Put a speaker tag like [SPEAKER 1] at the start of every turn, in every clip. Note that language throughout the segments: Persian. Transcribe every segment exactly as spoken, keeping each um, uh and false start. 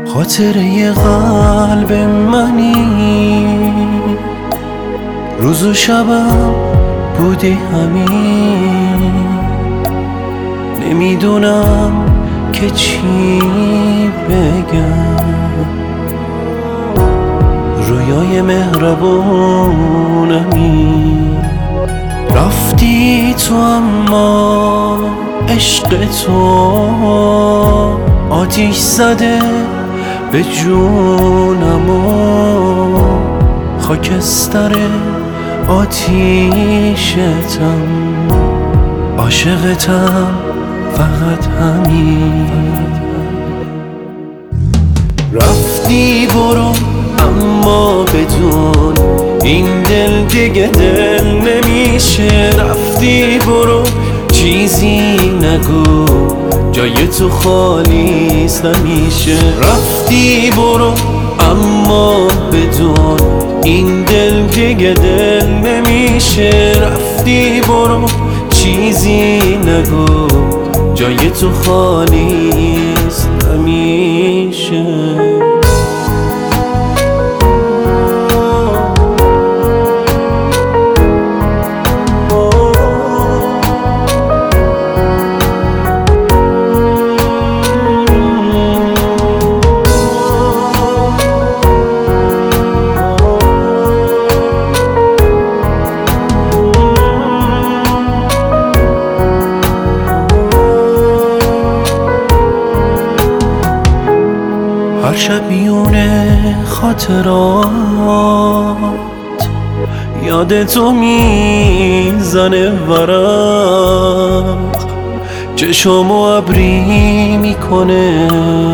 [SPEAKER 1] خاطره قلب منی، روز و شبم بودی همین. نمیدونم که چی بگم، رویای مهربونمی. رفتی تو اما عشق تو آتیش زده به جونم و خاکستر آتیشتم. عاشقتم فقط همین. رفتی برو اما بدون این دل دیگه دل نمیشه. رفتی برو چیزی نگو، جای تو خالیست نمیشه. رفتی برو اما بدون این دل دیگه دل نمیشه. رفتی برو چیزی نگو، جای تو خالیست همیشه. هر شب میونه خاطرات یاد تو میزنه ورق. چشم و ابری میکنه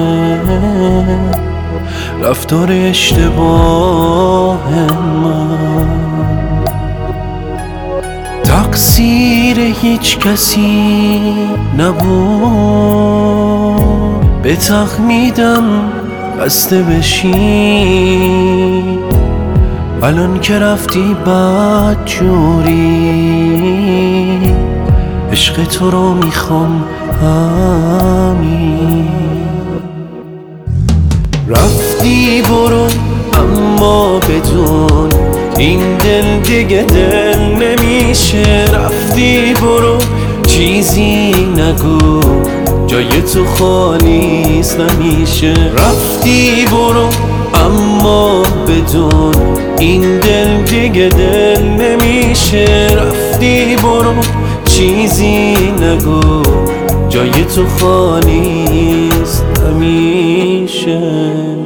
[SPEAKER 1] رفتار اشتباه من. تقصیر هیچ کسی نبود، به تخمیدم بسته بشی. الان که رفتی بد جوری، عشق تو رو میخوام همین. رفتی برو اما بدون این دل دیگه دل نمیشه. رفتی برو چیزی نگو، جای تو خالیست نمیشه. رفتی برو اما بدون این دل دیگه دل نمیشه. رفتی برو چیزی نگو، جای تو خالیست همیشه.